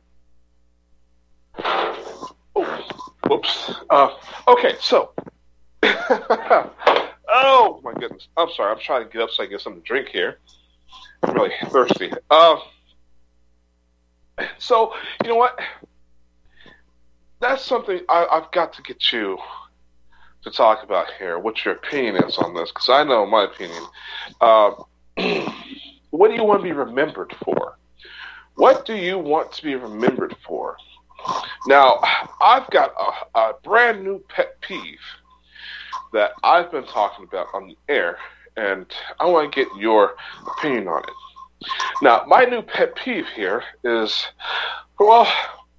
Oh, whoops. Uh, okay, so. Oh my goodness! I'm sorry. I'm trying to get up so I can get something to drink here. I'm really thirsty. Uh, so you know what? That's something I, I've got to get you to talk about here, what your opinion is on this, because I know my opinion. Uh, what do you want to be remembered for? What do you want to be remembered for? Now, I've got a, a brand new pet peeve that I've been talking about on the air, and I want to get your opinion on it. Now, my new pet peeve here is, well,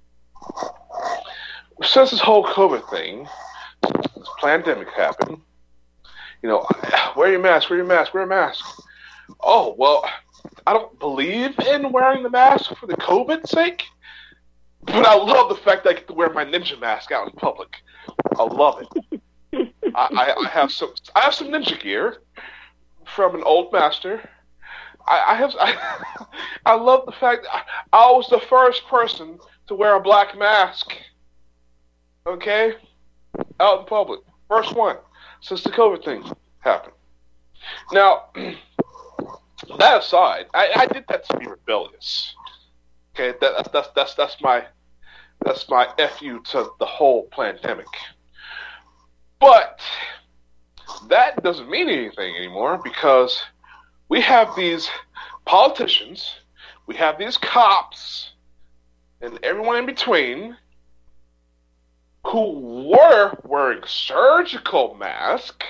since this whole COVID thing, this pandemic happened, you know, wear your mask, wear your mask, wear a mask. Oh, well, I don't believe in wearing the mask for the COVID's sake, but I love the fact that I get to wear my ninja mask out in public. I love it. I, I have some I have some ninja gear from an old master. I, I have I, I love the fact that I, I was the first person to wear a black mask. Okay? Out in public. First one since the COVID thing happened. Now, that aside, I, I did that to be rebellious. Okay, that, that's that's that's my that's my F U to the whole pandemic. But that doesn't mean anything anymore because we have these politicians, we have these cops, and everyone in between who were wearing surgical masks,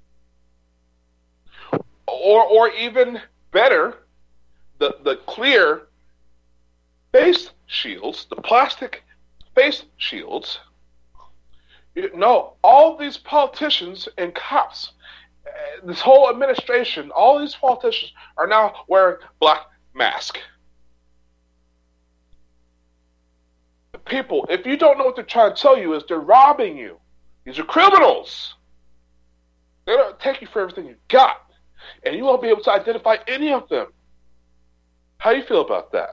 or or even better, the, the clear face shields, the plastic face shields. No, all these politicians and cops, this whole administration, all these politicians are now wearing black masks. People, if you don't know what they're trying to tell you, is they're robbing you. These are criminals. They're going to take you for everything you got, and you won't be able to identify any of them. How do you feel about that?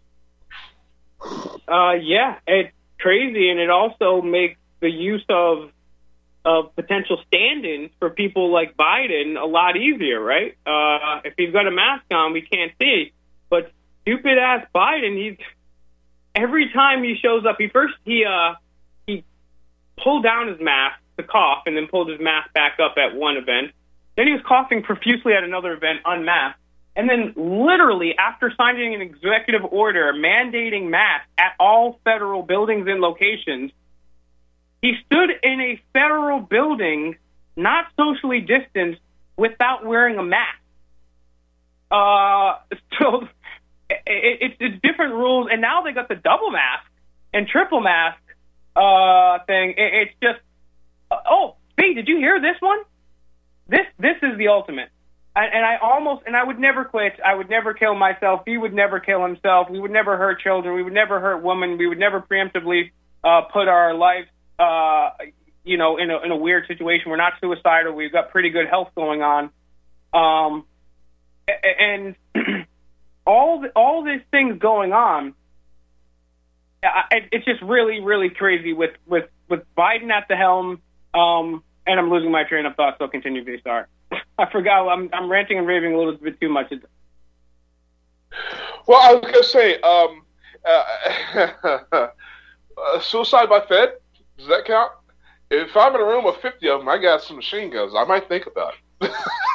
Uh, yeah, it's crazy, and it also makes the use of of potential stand-ins for people like Biden a lot easier, right? Uh, if he's got a mask on, we can't see. But stupid-ass Biden, he's every time he shows up, he first he uh he pulled down his mask to cough, and then pulled his mask back up at one event. Then he was coughing profusely at another event, unmasked. And then literally after signing an executive order mandating masks at all federal buildings and locations, he stood in a federal building, not socially distanced, without wearing a mask. Uh, so it, it, it's different rules, and now they got the double mask and triple mask uh, thing. It, it's just, uh, oh, B, did you hear this one? This this is the ultimate. I, and I almost, and I would never quit. I would never kill myself. He would never kill himself. We would never hurt children. We would never hurt women. We would never preemptively uh, put our life, uh, you know, in a, in a weird situation. We're not suicidal. We've got pretty good health going on. Um, and all the, all these things going on, it, it's just really, really crazy with, with, with Biden at the helm. Um, and I'm losing my train of thought, so I'll continue to start. I forgot. I'm I'm ranting and raving a little bit too much. Well, I was gonna say, um, uh, uh, suicide by Fed. Does that count? If I'm in a room of fifty of them, I got some machine guns. I might think about it.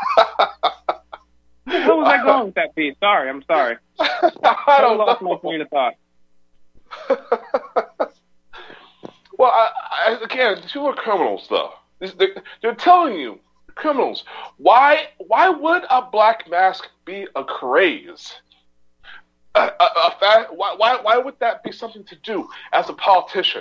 Where was I going with that, Pete? Sorry, I'm sorry. I don't I lost know. my train of thought. Well, Well, I, I, again, two are criminals, though. They're, they're telling you, criminals. Why? Why would a black mask be a craze? A, a, a fa- why, why? Why would that be something to do as a politician?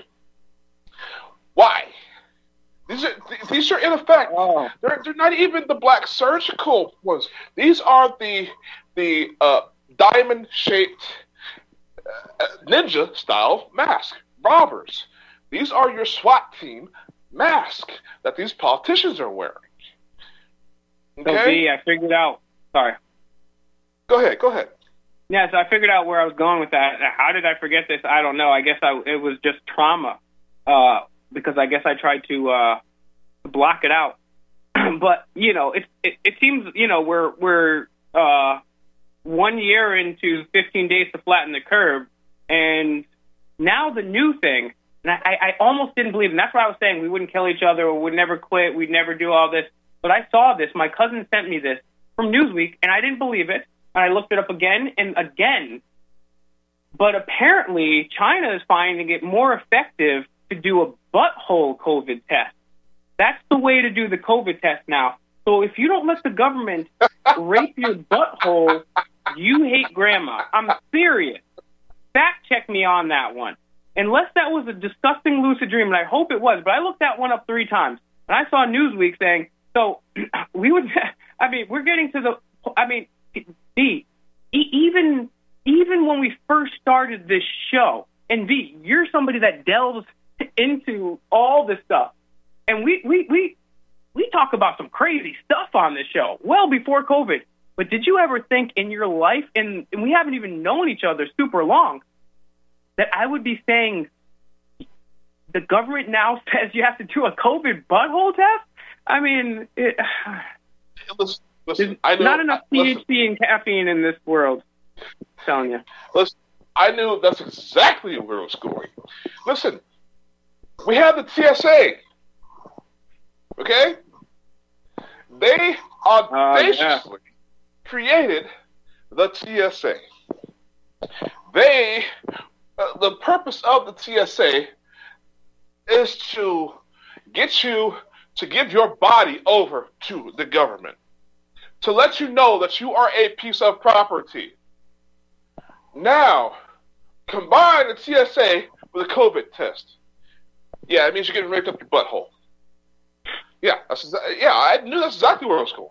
Why? These are these are in effect. Oh. They're they're not even the black surgical ones. These are the the uh, diamond shaped uh, ninja style mask robbers. These are your SWAT team masks that these politicians are wearing. Okay? So B, I figured out. Sorry. Go ahead. Go ahead. Yeah, so I figured out where I was going with that. How did I forget this? I don't know. I guess I, it was just trauma, uh, because I guess I tried to uh, block it out. But you know, it, it it seems you know we're we're uh, one year into fifteen days to flatten the curve, and now the new thing. And I, I almost didn't believe it. And that's why I was saying we wouldn't kill each other, or we'd never quit, we'd never do all this. But I saw this. My cousin sent me this from Newsweek, and I didn't believe it. And I looked it up again and again. But apparently, China is finding it more effective to do a butthole COVID test. That's the way to do the COVID test now. So if you don't let the government rape your butthole, you hate grandma. I'm serious. Fact check me on that one. Unless that was a disgusting lucid dream, and I hope it was, but I looked that one up three times. And I saw Newsweek saying, so we would, I mean, we're getting to the, I mean, V, even, even when we first started this show, and V, you're somebody that delves into all this stuff, and we, we, we, we talk about some crazy stuff on this show, well before COVID. But did you ever think in your life, and, and we haven't even known each other super long, that I would be saying the government now says you have to do a COVID butthole test? I mean, it, listen, listen, there's I know, not enough T H C listen, and caffeine in this world. I'm telling you. Listen, I knew that's exactly where it was going. Listen, we have the T S A, okay? They audaciously uh, yeah. created the T S A. They... Uh, the purpose of the T S A is to get you to give your body over to the government, to let you know that you are a piece of property. Now, combine the T S A with a COVID test. Yeah, it means you're getting raped up your butthole. Yeah, that's, yeah, I knew that's exactly where I was going.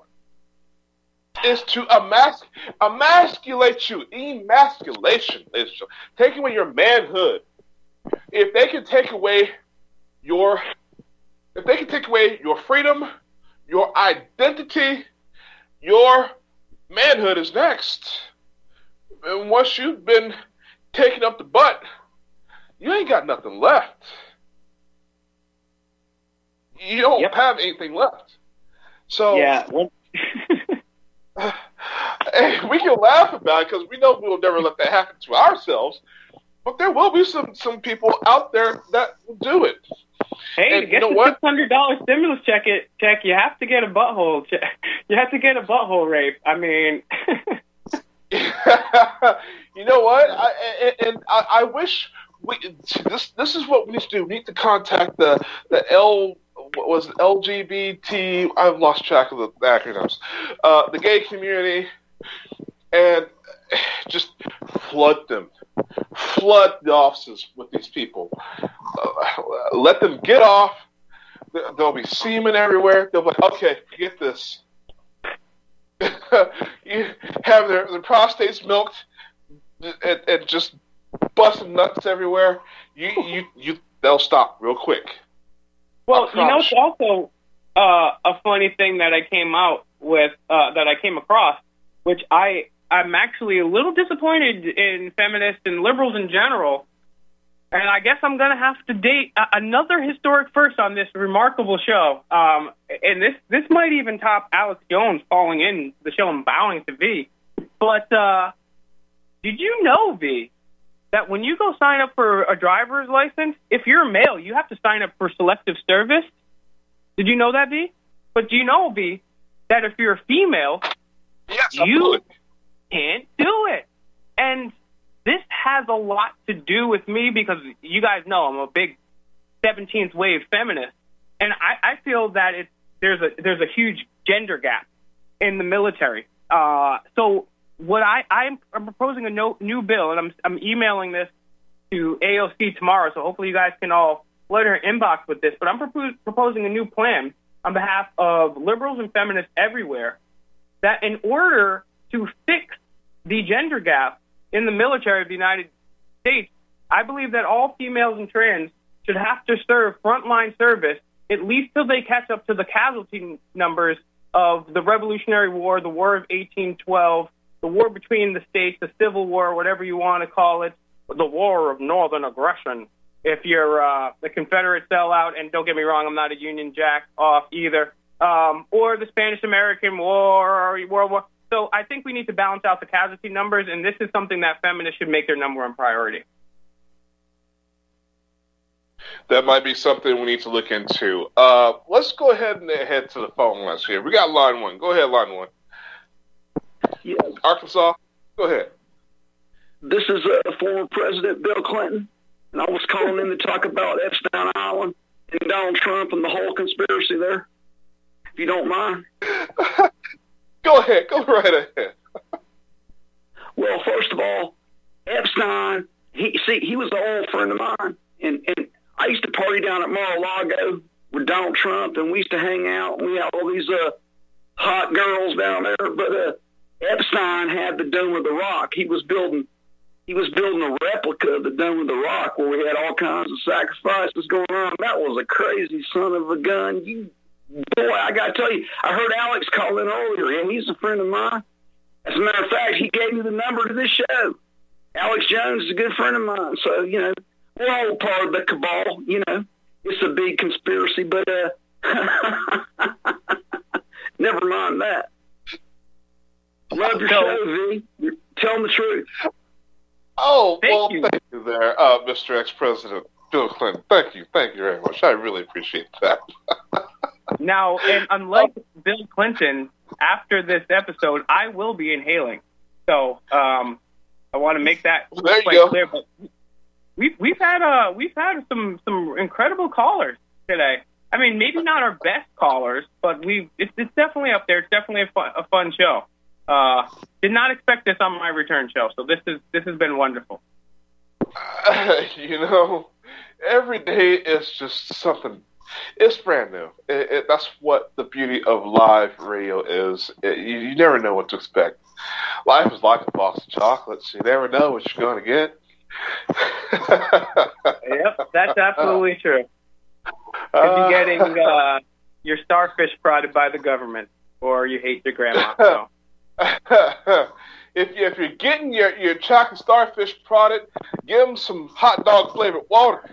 Is to emas- emasculate you. Emasculation is taking away your manhood. If they can take away your, if they can take away your freedom, your identity, your manhood is next. And once you've been taken up the butt, you ain't got nothing left. You don't yep. have anything left. So yeah. Hey, we can laugh about it because we know we will never let that happen to ourselves. But there will be some, some people out there that will do it. Hey, and to get the six hundred dollars stimulus check, it check, you have to get a butthole check. You have to get a butthole rape. I mean, you know what? I, and, and I, I wish we. This this is what we need to do. We need to contact the the L. What was it, L G B T? I've lost track of the acronyms. Uh, the gay community, and just flood them, flood the offices with these people. Uh, let them get off. There'll be semen everywhere. They'll be like, okay, forget this. You have their, their prostates milked and, and just busting nuts everywhere. You you you. They'll stop real quick. Well, you know, it's also uh, a funny thing that I came out with, uh, that I came across, which I, I'm actually a little disappointed in feminists and liberals in general. And I guess I'm going to have to date a- another historic first on this remarkable show. Um, and this, this might even top Alex Jones falling in the show and bowing to V. But uh, did you know, V, that when you go sign up for a driver's license, if you're a male, you have to sign up for selective service? Did you know that, V? But do you know, V, that if you're a female, yes, you can't do it? And this has a lot to do with me because you guys know I'm a big seventeenth wave feminists. And I, I feel that it's, there's a there's a huge gender gap in the military. Uh, so what I I'm, I'm proposing a no, new bill, and I'm I'm emailing this to A O C tomorrow. So hopefully you guys can all flood her inbox with this. But I'm propos- proposing a new plan on behalf of liberals and feminists everywhere, that in order to fix the gender gap in the military of the United States, I believe that all females and trans should have to serve frontline service at least till they catch up to the casualty numbers of the Revolutionary War, the War of eighteen twelve, the war between the states, the Civil War, whatever you want to call it, the War of Northern Aggression. If you're uh, the Confederate sellout, and don't get me wrong, I'm not a Union Jack off either, um, or the Spanish-American War or World War. So I think we need to balance out the casualty numbers, and this is something that feminists should make their number one priority. That might be something we need to look into. Uh, let's go ahead and head to the phone lines here. We got line one. Go ahead, line one. Yeah. Arkansas, go ahead. This is uh, former President Bill Clinton, and I was calling in to talk about Epstein Island and Donald Trump and the whole conspiracy there, if you don't mind. Go ahead. Go right ahead. Well, first of all, Epstein, he see, he was an old friend of mine, and, and I used to party down at Mar-a-Lago with Donald Trump, and we used to hang out, and we had all these uh, hot girls down there. But uh, Epstein had the Dome of the Rock. He was building, he was building a replica of the Dome of the Rock, where we had all kinds of sacrifices going on. That was a crazy son of a gun. You, boy, I got to tell you, I heard Alex call in earlier, and he's a friend of mine. As a matter of fact, he gave me the number to this show. Alex Jones is a good friend of mine, so you know. We're all part of the cabal, you know. It's a big conspiracy, but uh, never mind that. Love your show, V. You're telling the truth. Oh, thank well, you. thank you there, uh, Mister Ex-President Bill Clinton. Thank you. Thank you very much. I really appreciate that. Now, and unlike Bill Clinton, after this episode, I will be inhaling. So um, I want to make that there quite you go. clear. But We've we've had uh we've had some, some incredible callers today. I mean, maybe not our best callers, but we it's, it's definitely up there. It's definitely a fun, a fun show. Uh, did not expect this on my return show, so this is this has been wonderful. Uh, you know, every day is just something. It's brand new. It, it, that's what the beauty of live radio is. It, you, you never know what to expect. Life is like a box of chocolates. You never know what you're going to get. Yep, that's absolutely true. Could be getting uh, your starfish prodded by the government, or you hate your grandma. So. if, you, if you're getting your, your chocolate starfish prodded, give them some hot dog flavored water.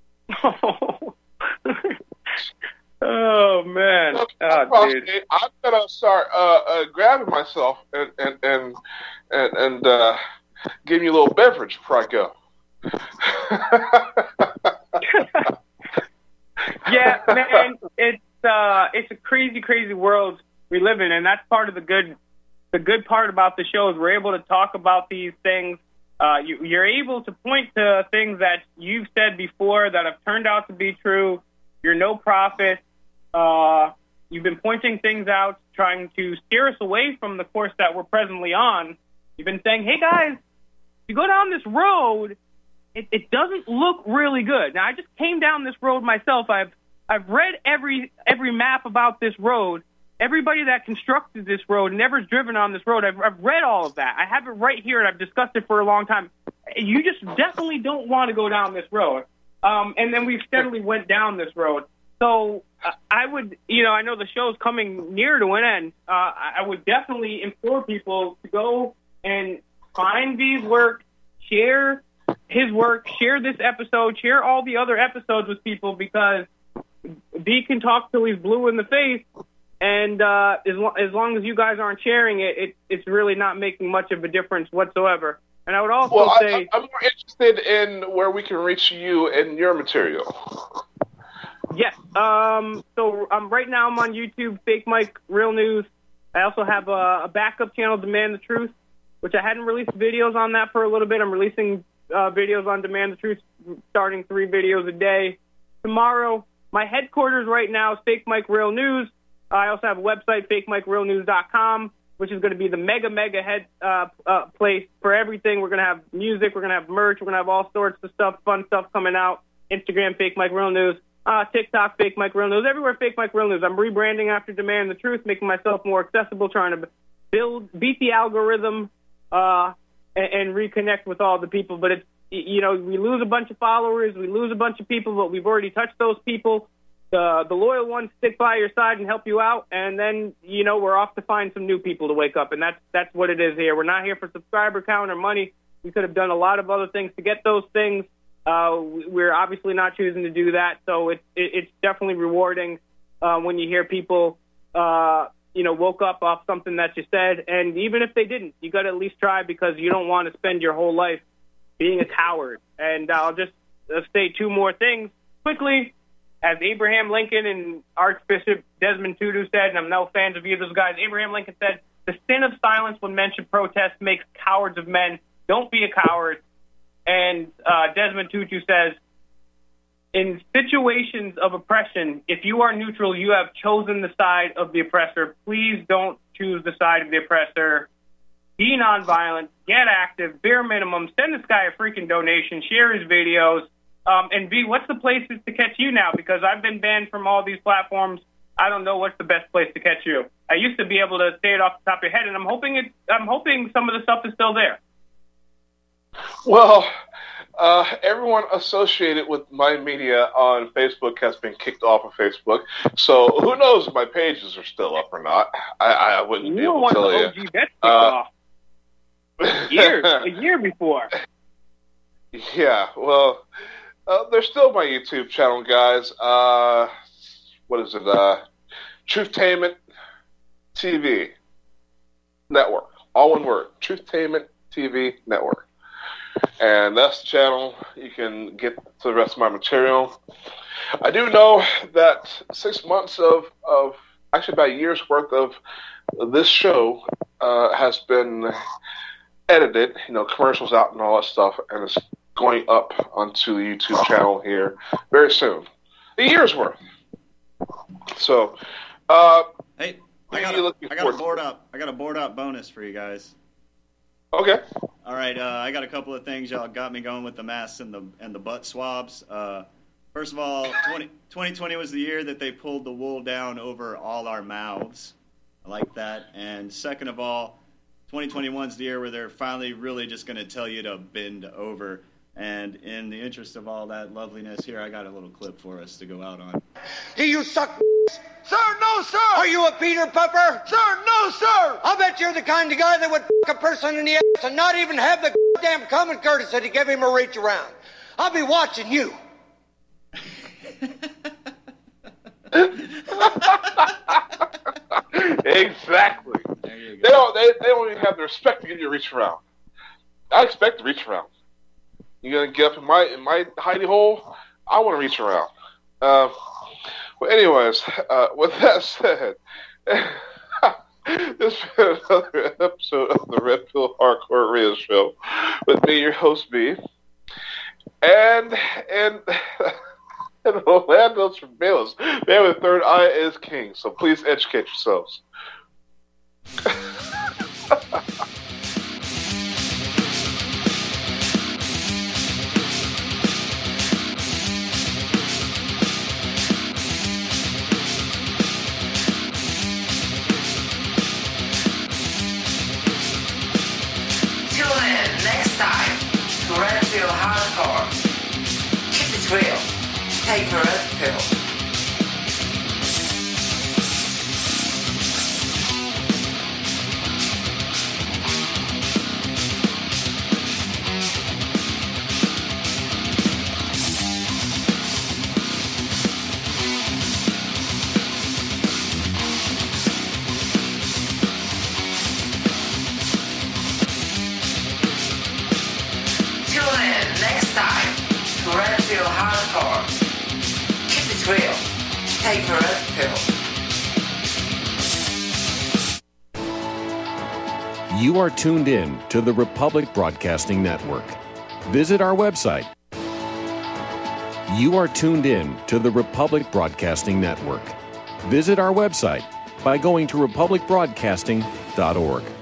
Oh, man. Oh, dude. I'm going to start uh, uh, grabbing myself and, and, and, and, and uh, give you a little beverage before I go. Yeah, man, it's uh, it's a crazy, crazy world we live in, and that's part of the good. The good part about the show is we're able to talk about these things. Uh, you, you're able to point to things that you've said before that have turned out to be true. You're no prophet. Uh, you've been pointing things out, trying to steer us away from the course that we're presently on. You've been saying, "Hey guys, you go down this road." It, it doesn't look really good. Now, I just came down this road myself. I've I've read every every map about this road. Everybody that constructed this road, never's driven on this road. I've, I've read all of that. I have it right here, and I've discussed it for a long time. You just definitely don't want to go down this road. Um, and then we steadily went down this road. So uh, I would, you know, I know the show's coming near to an end. Uh, I would definitely implore people to go and find V's work, share his work, share this episode, share all the other episodes with people, because V can talk till he's blue in the face, and uh, as, lo- as long as you guys aren't sharing it, it, it's really not making much of a difference whatsoever. And I would also well, say... I, I'm more interested in where we can reach you and your material. Yes. Um, so um, right now I'm on YouTube, Fake Mike, Real News. I also have a, a backup channel, Demand the Truth, which I hadn't released videos on that for a little bit. I'm releasing uh, videos on Demand the Truth, starting three videos a day. tomorrow. My headquarters right now is Fake Mike Real News. I also have a website, fake mike real news dot com, which is going to be the mega, mega head uh, uh, place for everything. We're going to have music. We're going to have merch. We're going to have all sorts of stuff, fun stuff coming out. Instagram, Fake Mike Real News. Uh, TikTok, Fake Mike Real News. Everywhere, Fake Mike Real News. I'm rebranding after Demand the Truth, making myself more accessible, trying to build, beat the algorithm, uh, and, and reconnect with all the people. But it's, you know, we lose a bunch of followers, we lose a bunch of people, but we've already touched those people. The, the loyal ones stick by your side and help you out, and then, you know, we're off to find some new people to wake up, and that's that's what it is here. We're not here for subscriber count or money. We could have done a lot of other things to get those things. Uh, we're obviously not choosing to do that, so it, it, it's definitely rewarding uh, when you hear people, uh, you know, woke up off something that you said, and even if they didn't, you got to at least try, because you don't want to spend your whole life being a coward. And I'll just uh, say two more things quickly. As Abraham Lincoln and Archbishop Desmond Tutu said, and I'm no fans of either of those guys, Abraham Lincoln said, the sin of silence when men should protest makes cowards of men. Don't be a coward. And uh, Desmond Tutu says, in situations of oppression, if you are neutral, you have chosen the side of the oppressor. Please don't choose the side of the oppressor. Be nonviolent, get active, bare minimum, send this guy a freaking donation, share his videos. Um, and B, what's the places to catch you now? Because I've been banned from all these platforms. I don't know what's the best place to catch you. I used to be able to say it off the top of your head, and I'm hoping it. I'm hoping some of the stuff is still there. Well, uh, everyone associated with my media on Facebook has been kicked off of Facebook. So who knows if my pages are still up or not? I, I wouldn't you be able to tell you. You don't want the O G bets kicked uh, off. Years, a year before. Yeah, well. Uh, there's still my YouTube channel, guys. Uh, what is it? Uh, Truthtainment T V Network. All one word. Truthtainment T V Network. And that's the channel. You can get to the rest of my material. I do know that six months of, of actually about a year's worth of this show uh, has been edited. You know, commercials out and all that stuff. And it's going up onto the YouTube channel here very soon. A year's worth. So, uh, hey, I got, a, I got a board up. I got a board up bonus for you guys. Okay. All right. Uh, I got a couple of things y'all got me going with the masks and the and the butt swabs. Uh, first of all, twenty twenty was the year that they pulled the wool down over all our mouths. I like that. And second of all, twenty twenty-one is the year where they're finally really just going to tell you to bend over. And in the interest of all that loveliness here, I got a little clip for us to go out on. Do you suck, sir? No, sir. Are you a Peter Pupper? Sir, no, sir. I bet you're the kind of guy that would fuck a person in the ass and not even have the damn common courtesy to give him a reach around. I'll be watching you. Exactly. There you go. They don't. They, they don't even have the respect to give you a reach around. I expect to reach around. You're gonna get up in my in my hidey hole. I want to reach around. Uh, well, anyways, uh, with that said, this has been another episode of the Red Pill Hardcore Radio Show with me, your host, B, and and and Orlando's from Bayless. Man with a third eye is king. So please educate yourselves. Redfield Hardcore. Keep it real. Take the red pill. Redfield Hardcore. Keep it real. Take the red pill. You are tuned in to the Republic Broadcasting Network. Visit our website, You are tuned in to the Republic Broadcasting Network. Visit our website by going to republic broadcasting dot org.